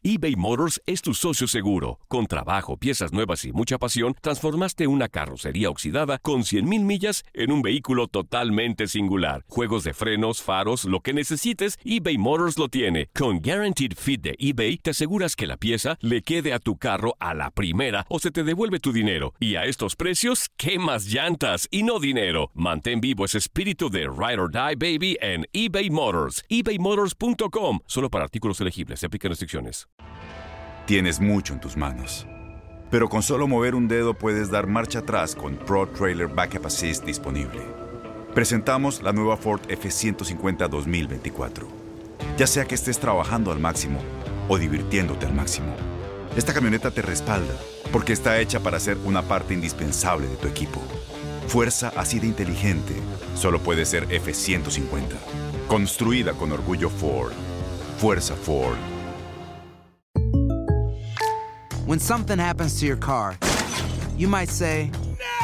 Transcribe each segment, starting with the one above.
eBay Motors es tu socio seguro. Con trabajo, piezas nuevas y mucha pasión, transformaste una carrocería oxidada con 100,000 millas en un vehículo totalmente singular. Juegos de frenos, faros, lo que necesites, eBay Motors lo tiene. Con Guaranteed Fit de eBay, te aseguras que la pieza le quede a tu carro a la primera o se te devuelve tu dinero. Y a estos precios, ¿qué más llantas y no dinero? Mantén vivo ese espíritu de Ride or Die, baby, en eBay Motors. ebaymotors.com. Solo para artículos elegibles. Se aplican restricciones. Tienes mucho en tus manos, pero con solo mover un dedo puedes dar marcha atrás con Pro Trailer Backup Assist disponible. Presentamos la nueva Ford F-150 2024. Ya sea que estés trabajando al máximo o divirtiéndote al máximo, esta camioneta te respalda porque está hecha para ser una parte indispensable de tu equipo. Fuerza así de inteligente solo puede ser F-150. Construida con orgullo Ford. Fuerza Ford. When something happens to your car, you might say,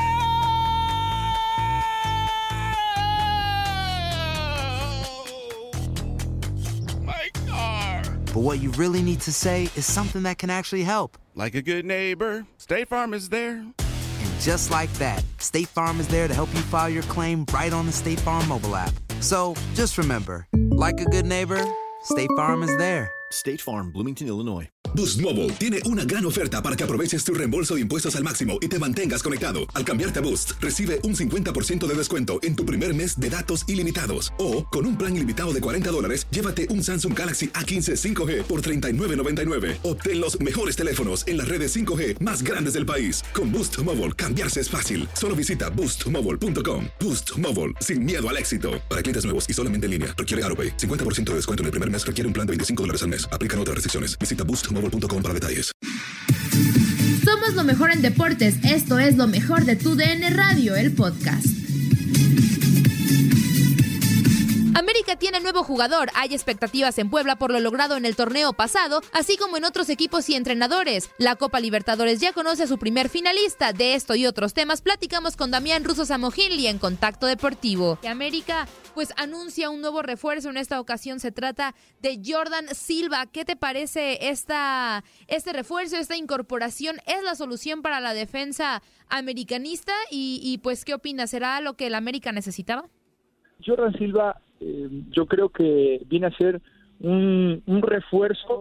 My car! but what you really need to say is something that can actually help. Like a good neighbor, State Farm is there. And just like that, State Farm is there to help you file your claim right on the State Farm mobile app. So just remember, like a good neighbor, State Farm is there. State Farm, Bloomington, Illinois. Boost Mobile tiene una gran oferta para que aproveches tu reembolso de impuestos al máximo y te mantengas conectado. Al cambiarte a Boost, recibe un 50% de descuento en tu primer mes de datos ilimitados. O, con un plan ilimitado de $40, llévate un Samsung Galaxy A15 5G por $39.99. Obtén los mejores teléfonos en las redes 5G más grandes del país. Con Boost Mobile, cambiarse es fácil. Solo visita boostmobile.com. Boost Mobile, sin miedo al éxito. Para clientes nuevos y solamente en línea, requiere AutoPay. 50% de descuento en el primer mes requiere un plan de $25 al mes. Aplican otras restricciones. Visita boostmobile.com para detalles. Somos lo mejor en deportes. Esto es lo mejor de tu DN Radio, el podcast. América tiene nuevo jugador, hay expectativas en Puebla por lo logrado en el torneo pasado, así como en otros equipos y entrenadores. La Copa Libertadores ya conoce a su primer finalista. De esto y otros temas platicamos con Damián Russo Samogili en Contacto Deportivo. América pues anuncia un nuevo refuerzo, en esta ocasión se trata de Jordan Silva. ¿Qué te parece este refuerzo, esta incorporación? ¿Es la solución para la defensa americanista? Y pues, ¿qué opinas? ¿Será lo que el América necesitaba? Jordan Silva, yo creo que viene a ser un refuerzo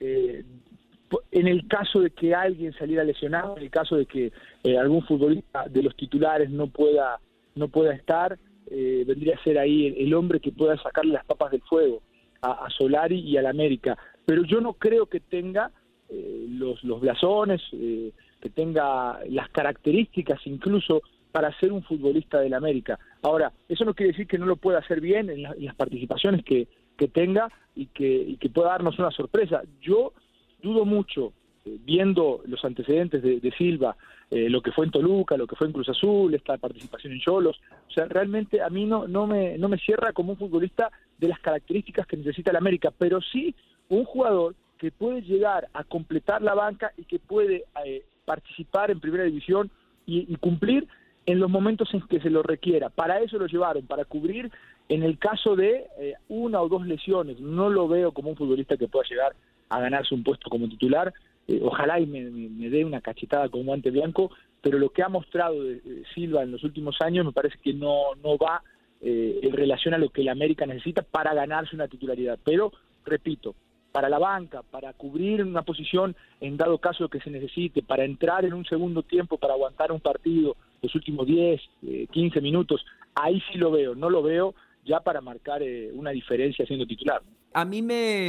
en el caso de que alguien saliera lesionado, en el caso de que algún futbolista de los titulares no pueda estar, vendría a ser ahí el hombre que pueda sacarle las papas del fuego a Solari y al América. Pero yo no creo que tenga los blasones, que tenga las características incluso para ser un futbolista del América. Ahora, eso no quiere decir que no lo pueda hacer bien en las participaciones que tenga y que pueda darnos una sorpresa. Yo dudo mucho, viendo los antecedentes de Silva, lo que fue en Toluca, lo que fue en Cruz Azul, esta participación en Xolos. O sea, realmente a mí no me cierra como un futbolista de las características que necesita el América, pero sí un jugador que puede llegar a completar la banca y que puede participar en primera división y cumplir en los momentos en que se lo requiera. Para eso lo llevaron, para cubrir en el caso de una o dos lesiones. No lo veo como un futbolista que pueda llegar a ganarse un puesto como titular. Ojalá y me dé una cachetada con guante blanco, pero lo que ha mostrado de Silva en los últimos años me parece que no va en relación a lo que el América necesita para ganarse una titularidad. Pero, repito, para la banca, para cubrir una posición en dado caso que se necesite, para entrar en un segundo tiempo, para aguantar un partido los últimos 10, 15 minutos, ahí sí lo veo. No lo veo ya para marcar una diferencia siendo titular. A mí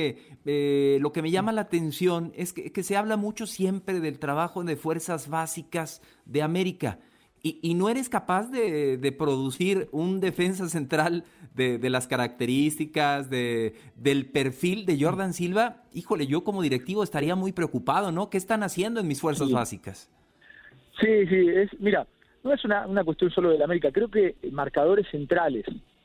lo que me llama la atención es que se habla mucho siempre del trabajo de fuerzas básicas de América y no eres capaz de producir un defensa central de las características, del perfil de Jordan Silva. Híjole, yo como directivo estaría muy preocupado, ¿no? ¿Qué están haciendo en mis fuerzas básicas? Sí, mira, no es una cuestión solo de la América. Creo que marcadores centrales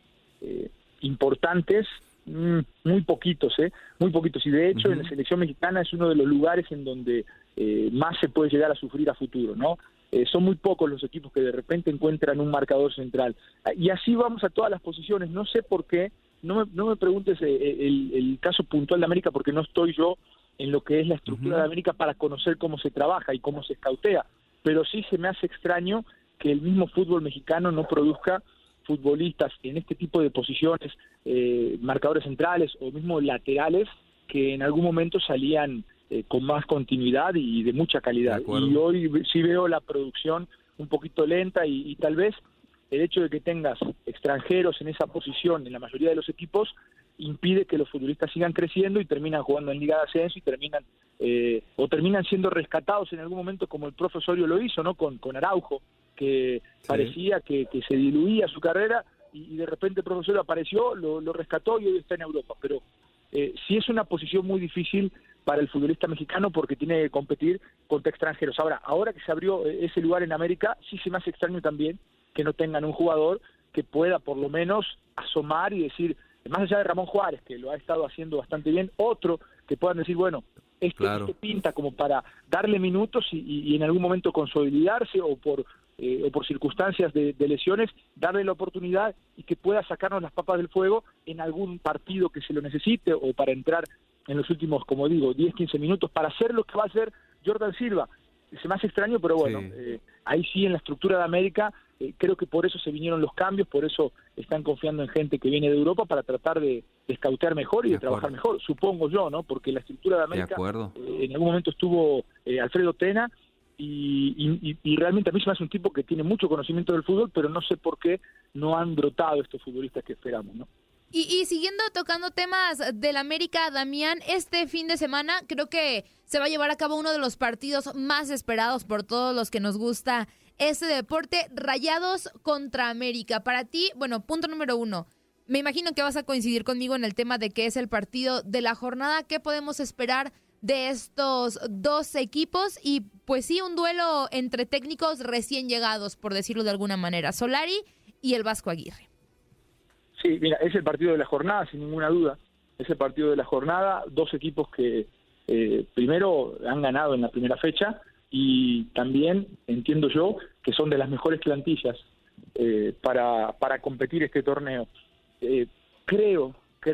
importantes, muy poquitos, muy poquitos. Y de hecho, en la selección mexicana es uno de los lugares en donde más se puede llegar a sufrir a futuro, ¿no? Son muy pocos los equipos que de repente encuentran un marcador central. Y así vamos a todas las posiciones. No sé por qué, no me preguntes el caso puntual de América porque no estoy yo en lo que es la estructura de América para conocer cómo se trabaja y cómo se escautea, pero sí se me hace extraño que el mismo fútbol mexicano no produzca futbolistas en este tipo de posiciones, marcadores centrales o mismo laterales, que en algún momento salían con más continuidad y de mucha calidad. Y hoy sí veo la producción un poquito lenta y tal vez el hecho de que tengas extranjeros en esa posición en la mayoría de los equipos impide que los futbolistas sigan creciendo y terminan jugando en Liga de Ascenso y terminan siendo rescatados en algún momento, como el profe Osorio lo hizo, ¿no? Con Araujo, que parecía que se diluía su carrera y de repente el profe Osorio apareció, lo rescató y hoy está en Europa. Pero sí es una posición muy difícil para el futbolista mexicano porque tiene que competir contra extranjeros. Ahora que se abrió ese lugar en América, sí se me hace extraño también que no tengan un jugador que pueda por lo menos asomar y decir, más allá de Ramón Juárez, que lo ha estado haciendo bastante bien, otro que puedan decir, bueno, este pinta como para darle minutos y en algún momento consolidarse o por circunstancias de lesiones, darle la oportunidad y que pueda sacarnos las papas del fuego en algún partido que se lo necesite o para entrar en los últimos, como digo, 10, 15 minutos para hacer lo que va a hacer Jordan Silva. Se me hace extraño, pero bueno, ahí sí en la estructura de América, creo que por eso se vinieron los cambios, por eso están confiando en gente que viene de Europa para tratar de escautear mejor y de trabajar mejor, supongo yo, ¿no? Porque la estructura de América, en algún momento estuvo Alfredo Tena y realmente a mí se me hace un tipo que tiene mucho conocimiento del fútbol, pero no sé por qué no han brotado estos futbolistas que esperamos, ¿no? Y siguiendo tocando temas del América, Damián, este fin de semana creo que se va a llevar a cabo uno de los partidos más esperados por todos los que nos gusta este deporte, Rayados contra América. Para ti, bueno, punto número 1, me imagino que vas a coincidir conmigo en el tema de que es el partido de la jornada. ¿Qué podemos esperar de estos dos equipos? Y pues sí, un duelo entre técnicos recién llegados, por decirlo de alguna manera, Solari y el Vasco Aguirre. Sí, mira, es el partido de la jornada, sin ninguna duda. Es el partido de la jornada, dos equipos que primero han ganado en la primera fecha y también, entiendo yo, que son de las mejores plantillas para competir este torneo. Creo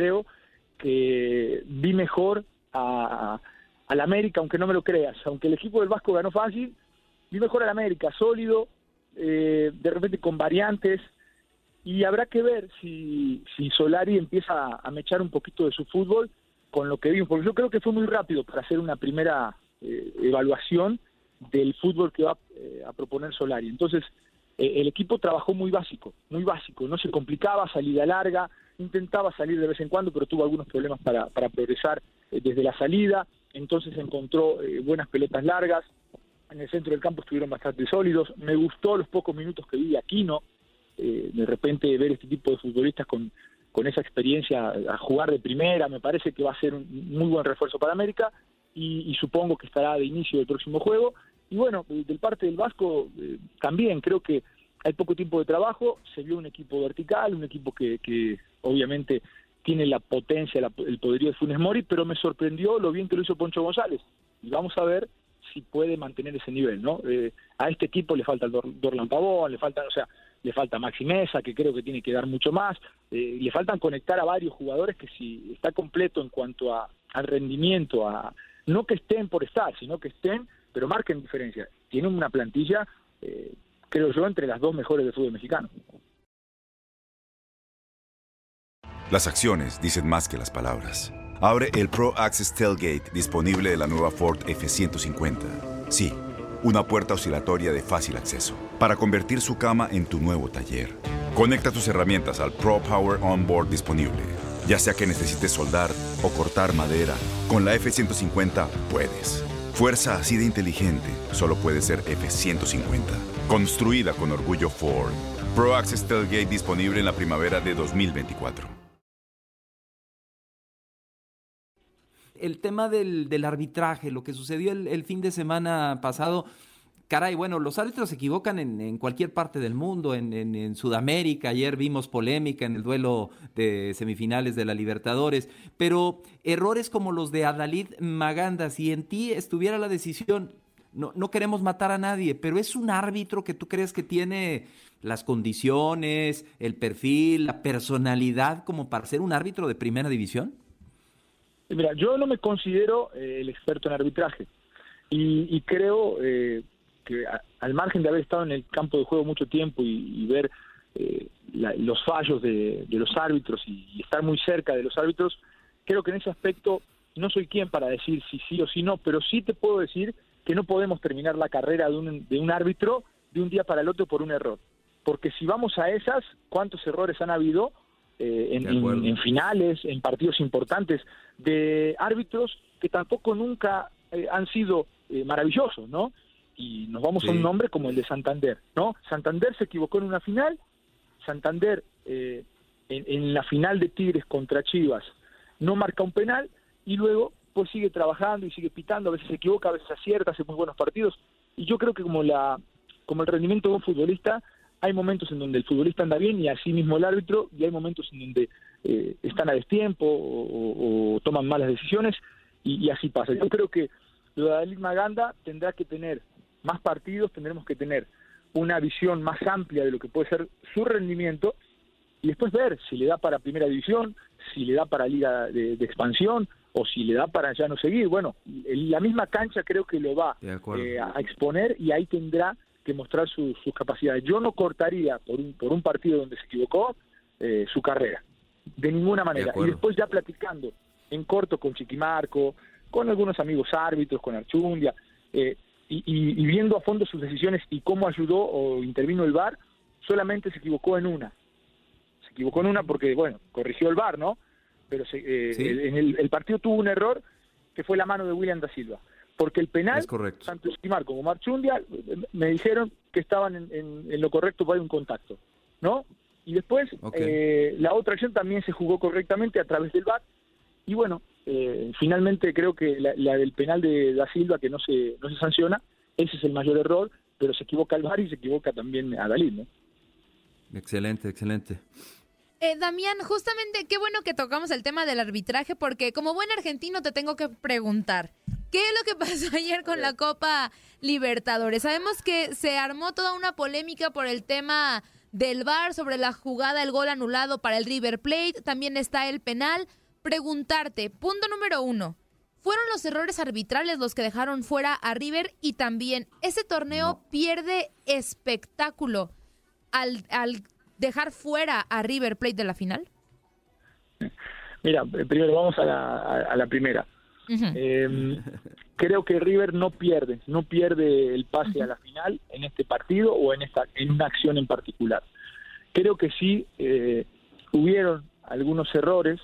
que vi mejor al América, aunque no me lo creas. Aunque el equipo del Vasco ganó fácil, vi mejor al América, sólido, de repente con variantes. Y habrá que ver si Solari empieza a mechar un poquito de su fútbol con lo que vimos, porque yo creo que fue muy rápido para hacer una primera evaluación del fútbol que va a proponer Solari. Entonces, el equipo trabajó muy básico, no se complicaba, salida larga, intentaba salir de vez en cuando, pero tuvo algunos problemas para progresar desde la salida, entonces encontró buenas pelotas largas, en el centro del campo estuvieron bastante sólidos, me gustó los pocos minutos que vi de Aquino, de repente ver este tipo de futbolistas con esa experiencia a jugar de primera, me parece que va a ser un muy buen refuerzo para América y supongo que estará de inicio del próximo juego. Y bueno, del parte del Vasco también creo que hay poco tiempo de trabajo, se vio un equipo vertical, un equipo que obviamente tiene la potencia, el poderío de Funes Mori, pero me sorprendió lo bien que lo hizo Poncho González. Y vamos a ver si puede mantener ese nivel, ¿no? A este equipo le falta el Dorlan Pavón, le falta Maxi Mesa, que creo que tiene que dar mucho más, le faltan conectar a varios jugadores que si está completo en cuanto al rendimiento, no que estén por estar, sino que estén, pero marquen diferencia. Tienen una plantilla, creo yo, entre las dos mejores del fútbol mexicano. Las acciones dicen más que las palabras. Abre el Pro Access Tailgate disponible de la nueva Ford F-150. Sí, una puerta oscilatoria de fácil acceso para convertir su cama en tu nuevo taller. Conecta tus herramientas al Pro Power Onboard disponible. Ya sea que necesites soldar o cortar madera, con la F-150 puedes. Fuerza así de inteligente solo puede ser F-150. Construida con orgullo Ford. Pro Access Tailgate disponible en la primavera de 2024. El tema del arbitraje, lo que sucedió el fin de semana pasado, caray, bueno, los árbitros se equivocan en cualquier parte del mundo, en Sudamérica, ayer vimos polémica en el duelo de semifinales de la Libertadores, pero errores como los de Adalid Maganda, si en ti estuviera la decisión, no queremos matar a nadie, pero es un árbitro que tú crees que tiene las condiciones, el perfil, la personalidad como para ser un árbitro de primera división. Mira, yo no me considero el experto en arbitraje y creo que al margen de haber estado en el campo de juego mucho tiempo y ver los fallos de los árbitros y estar muy cerca de los árbitros, creo que en ese aspecto no soy quien para decir si sí o si no, pero sí te puedo decir que no podemos terminar la carrera de un árbitro de un día para el otro por un error. Porque si vamos a esas, ¿cuántos errores han habido en finales, en partidos importantes, de árbitros que tampoco nunca han sido maravillosos, ¿no? Y nos vamos a un nombre como el de Santander, ¿no? Santander se equivocó en una final, Santander en la final de Tigres contra Chivas no marca un penal y luego pues sigue trabajando y sigue pitando, a veces se equivoca, a veces acierta, hace muy buenos partidos, y yo creo que como el rendimiento de un futbolista, hay momentos en donde el futbolista anda bien y así mismo el árbitro, y hay momentos en donde están a destiempo o toman malas decisiones, y así pasa. Yo creo que lo de David Maganda tendrá que tener más partidos, tendremos que tener una visión más amplia de lo que puede ser su rendimiento, y después ver si le da para primera división, si le da para liga de expansión, o si le da para ya no seguir. Bueno, la misma cancha creo que lo va a exponer, y ahí tendrá que mostrar sus capacidades. Yo no cortaría por un partido donde se equivocó su carrera, de ninguna manera. Y después ya platicando en corto con Chiquimarco, con algunos amigos árbitros, con Archundia, y viendo a fondo sus decisiones y cómo ayudó o intervino el VAR, solamente se equivocó en una. Se equivocó en una porque, bueno, corrigió el VAR, ¿no? Pero en el partido tuvo un error que fue la mano de William da Silva. Porque el penal, tanto Esquimar como Marchundia me dijeron que estaban en lo correcto para un contacto, ¿no? Y después la otra acción también se jugó correctamente a través del VAR. Y bueno, finalmente creo que la del penal de da Silva, que no se sanciona, ese es el mayor error, pero se equivoca el VAR y se equivoca también a Dalí, ¿no? Excelente, excelente. Damián, justamente qué bueno que tocamos el tema del arbitraje, porque como buen argentino te tengo que preguntar, ¿qué es lo que pasó ayer con la Copa Libertadores? Sabemos que se armó toda una polémica por el tema del VAR sobre la jugada, el gol anulado para el River Plate, también está el penal. Preguntarte, punto número 1, ¿fueron los errores arbitrales los que dejaron fuera a River? Y también, ¿ese torneo pierde espectáculo al dejar fuera a River Plate de la final? Mira, primero vamos a la primera. Uh-huh. Creo que River no pierde el pase a la final en este partido o en una acción en particular. Creo que sí hubieron algunos errores,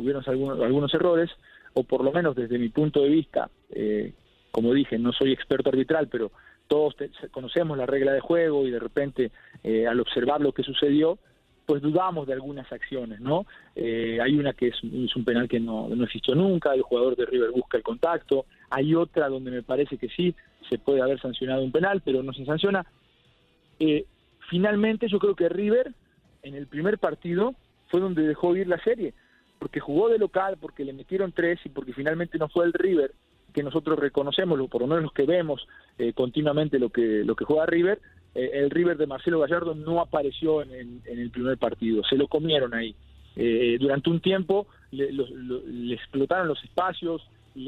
o por lo menos desde mi punto de vista, como dije, no soy experto arbitral, pero todos conocemos la regla de juego y de repente al observar lo que sucedió, pues dudamos de algunas acciones, ¿no? Hay una que es un penal que no existió nunca, el jugador de River busca el contacto, hay otra donde me parece que sí, se puede haber sancionado un penal, pero no se sanciona. Finalmente yo creo que River, en el primer partido, fue donde dejó ir la serie, porque jugó de local, porque le metieron 3 y porque finalmente no fue el River que nosotros reconocemos, por lo menos los que vemos continuamente lo que juega River. El River de Marcelo Gallardo no apareció en el primer partido, se lo comieron ahí. Durante un tiempo le explotaron los espacios,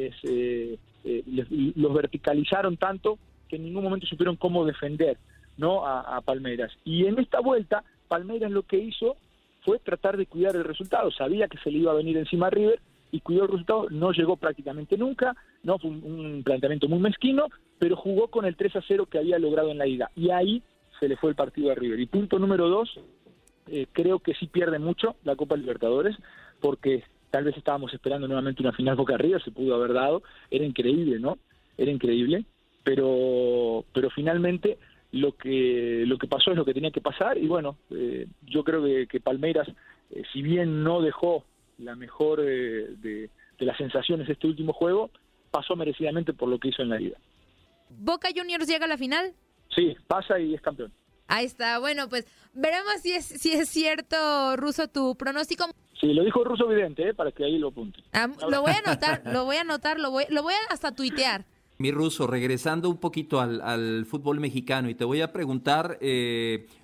los verticalizaron tanto que en ningún momento supieron cómo defender, ¿no? a Palmeiras. Y en esta vuelta, Palmeiras lo que hizo fue tratar de cuidar el resultado. Sabía que se le iba a venir encima a River y cuidó el resultado, no llegó prácticamente nunca, no fue un planteamiento muy mezquino, pero jugó con el 3-0 que había logrado en la ida, y ahí se le fue el partido a River. Y punto número 2, creo que sí pierde mucho la Copa Libertadores, porque tal vez estábamos esperando nuevamente una final Boca River, se pudo haber dado, era increíble, ¿no? Era increíble, pero finalmente lo que pasó es lo que tenía que pasar, y bueno, yo creo que Palmeiras, si bien no dejó la mejor de las sensaciones este último juego, pasó merecidamente por lo que hizo en la ida. ¿Boca Juniors llega a la final? Sí, pasa y es campeón. Ahí está, bueno, pues veremos si es cierto, Russo, tu pronóstico. Sí, lo dijo Russo Vidente, para que ahí lo apunte. Lo voy a anotar, lo voy a hasta tuitear. Mi Russo, regresando un poquito al fútbol mexicano, y te voy a preguntar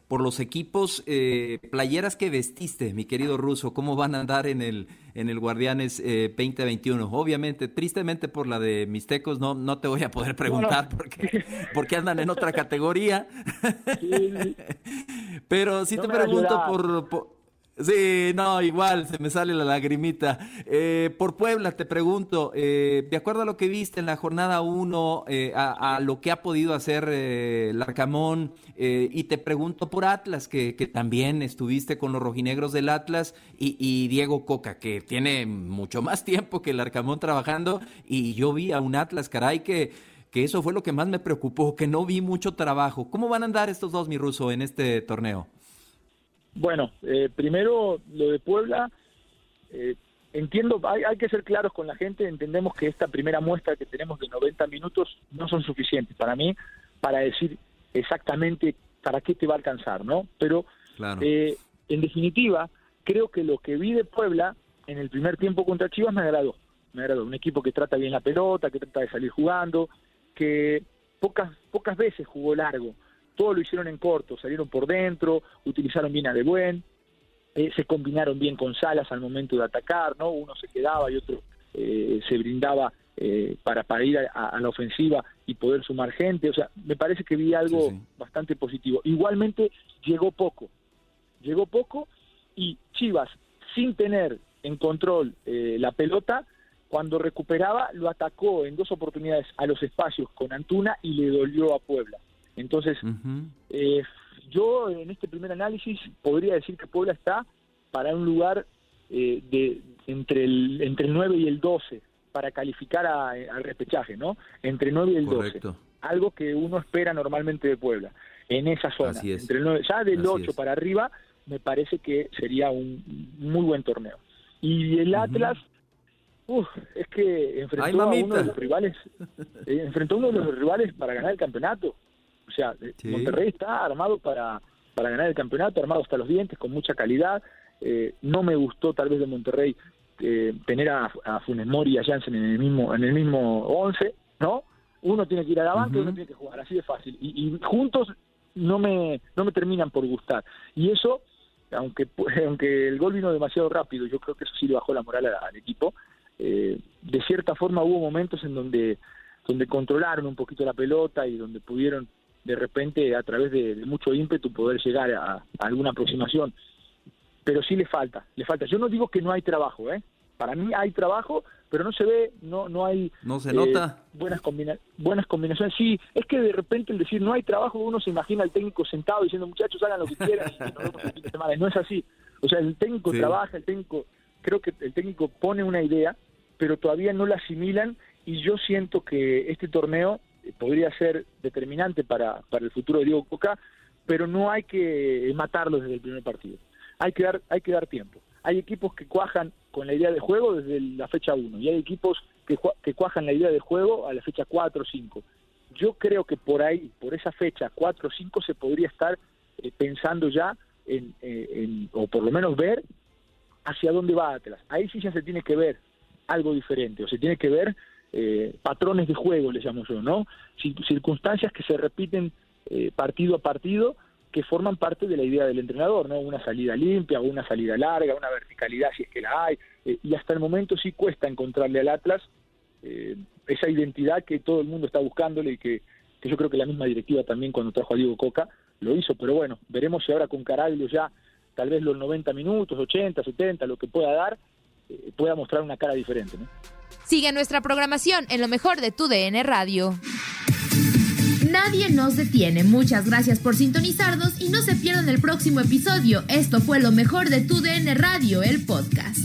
los equipos, playeras que vestiste, mi querido Russo, ¿cómo van a andar en el Guardianes 2021? Obviamente, tristemente por la de Mixtecos no te voy a poder preguntar porque andan en otra categoría. Sí. Pero sí te pregunto Sí, no, igual, se me sale la lagrimita. Por Puebla te pregunto, de acuerdo a lo que viste en la jornada 1, a lo que ha podido hacer Larcamón, y te pregunto por Atlas, que también estuviste con los rojinegros del Atlas, y Diego Coca, que tiene mucho más tiempo que Larcamón trabajando, y yo vi a un Atlas, caray, que eso fue lo que más me preocupó, que no vi mucho trabajo. ¿Cómo van a andar estos dos, mi Russo, en este torneo? Bueno, primero lo de Puebla, entiendo, hay que ser claros con la gente, entendemos que esta primera muestra que tenemos de 90 minutos no son suficientes para mí, para decir exactamente para qué te va a alcanzar, ¿no? Pero, claro. En definitiva, creo que lo que vi de Puebla en el primer tiempo contra Chivas me agradó, un equipo que trata bien la pelota, que trata de salir jugando, que pocas veces jugó largo. Todo lo hicieron en corto, salieron por dentro, utilizaron bien a De Buen, se combinaron bien con Salas al momento de atacar, ¿no? Uno se quedaba y otro se brindaba para ir a la ofensiva y poder sumar gente. O sea, me parece que vi algo bastante positivo. Igualmente llegó poco y Chivas, sin tener en control la pelota, cuando recuperaba lo atacó en 2 oportunidades a los espacios con Antuna y le dolió a Puebla. Entonces, yo en este primer análisis podría decir que Puebla está para un lugar entre el 9 y el 12 para calificar al repechaje, ¿no? Entre el 9 y el 12. Correcto. Algo que uno espera normalmente de Puebla, en esa zona. Así es. Entre el 9, ya del 8 para arriba, me parece que sería un muy buen torneo. Y el Atlas, es que enfrentó a uno de los rivales para ganar el campeonato. O sea, Monterrey está armado para ganar el campeonato, armado hasta los dientes, con mucha calidad. No me gustó tal vez de Monterrey tener a Funes Mori y a Jansen en el mismo 11, ¿no? Uno tiene que ir a la banca y uno tiene que jugar, así de fácil. Y juntos no me terminan por gustar. Y eso, aunque el gol vino demasiado rápido, yo creo que eso sí le bajó la moral al equipo. De cierta forma hubo momentos en donde controlaron un poquito la pelota y donde pudieron de repente a través de mucho ímpetu poder llegar a alguna aproximación, pero sí le falta. Yo no digo que no hay trabajo, para mí hay trabajo, pero no se ve, no hay, no se nota buenas combinaciones. Sí, es que de repente el decir no hay trabajo, uno se imagina al técnico sentado diciendo muchachos hagan lo que quieran y nos vemos el fin de semana. No es así. O sea, el técnico trabaja, creo que el técnico pone una idea, pero todavía no la asimilan, y yo siento que este torneo podría ser determinante para el futuro de Diego Coca, pero no hay que matarlo desde el primer partido. Hay que dar tiempo. Hay equipos que cuajan con la idea de juego desde la fecha 1, y hay equipos que cuajan la idea de juego a la fecha 4 o 5. Yo creo que por ahí, por esa fecha 4 o 5, se podría estar pensando ya o por lo menos ver hacia dónde va Atlas. Ahí sí ya se tiene que ver algo diferente, o se tiene que ver patrones de juego, les llamo yo, ¿no? Circunstancias que se repiten partido a partido, que forman parte de la idea del entrenador, ¿no? Una salida limpia, una salida larga, una verticalidad si es que la hay, y hasta el momento sí cuesta encontrarle al Atlas esa identidad que todo el mundo está buscándole, y que yo creo que la misma directiva también cuando trajo a Diego Coca lo hizo. Pero bueno, veremos si ahora con Caraglio ya tal vez los 90 minutos, 80, 70, lo que pueda dar, pueda mostrar una cara diferente, ¿no? Sigue nuestra programación en lo mejor de tu DN Radio. Nadie nos detiene. Muchas gracias por sintonizarnos y no se pierdan el próximo episodio. Esto fue lo mejor de tu DN Radio, el podcast.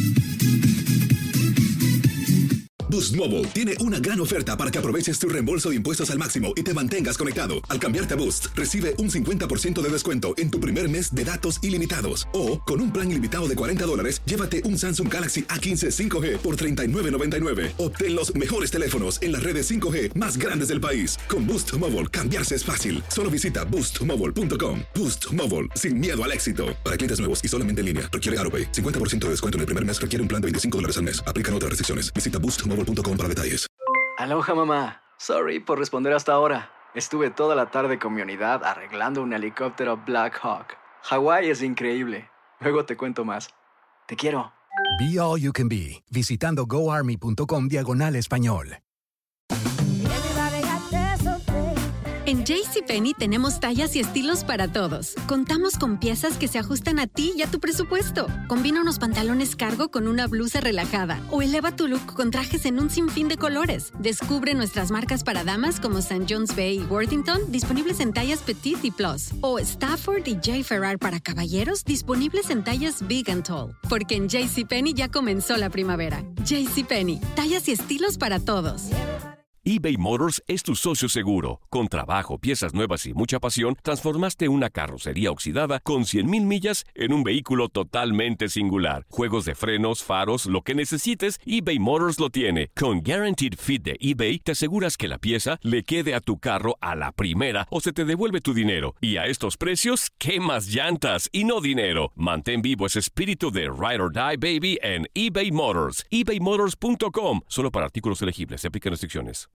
Boost Mobile tiene una gran oferta para que aproveches tu reembolso de impuestos al máximo y te mantengas conectado. Al cambiarte a Boost, recibe un 50% de descuento en tu primer mes de datos ilimitados. O, con un plan ilimitado de $40, llévate un Samsung Galaxy A15 5G por $39.99. Obtén los mejores teléfonos en las redes 5G más grandes del país. Con Boost Mobile, cambiarse es fácil. Solo visita boostmobile.com. Boost Mobile, sin miedo al éxito. Para clientes nuevos y solamente en línea, requiere AutoPay. 50% de descuento en el primer mes requiere un plan de $25 al mes. Aplican otras restricciones. Visita boostmobile.com para detalles. Aloha, mamá. Sorry por responder hasta ahora. Estuve toda la tarde con mi unidad arreglando un helicóptero Black Hawk. Hawái es increíble. Luego te cuento más. Te quiero. Be All You Can Be, visitando goarmy.com/español. En JCPenney tenemos tallas y estilos para todos. Contamos con piezas que se ajustan a ti y a tu presupuesto. Combina unos pantalones cargo con una blusa relajada o eleva tu look con trajes en un sinfín de colores. Descubre nuestras marcas para damas como St. John's Bay y Worthington, disponibles en tallas Petite y Plus. O Stafford y J. Ferrar para caballeros, disponibles en tallas Big and Tall. Porque en JCPenney ya comenzó la primavera. JCPenney, tallas y estilos para todos. eBay Motors es tu socio seguro. Con trabajo, piezas nuevas y mucha pasión, transformaste una carrocería oxidada con 100,000 millas en un vehículo totalmente singular. Juegos de frenos, faros, lo que necesites, eBay Motors lo tiene. Con Guaranteed Fit de eBay, te aseguras que la pieza le quede a tu carro a la primera o se te devuelve tu dinero. Y a estos precios, ¿qué más llantas y no dinero? Mantén vivo ese espíritu de Ride or Die, baby, en eBay Motors. ebaymotors.com. Solo para artículos elegibles. Se aplican restricciones.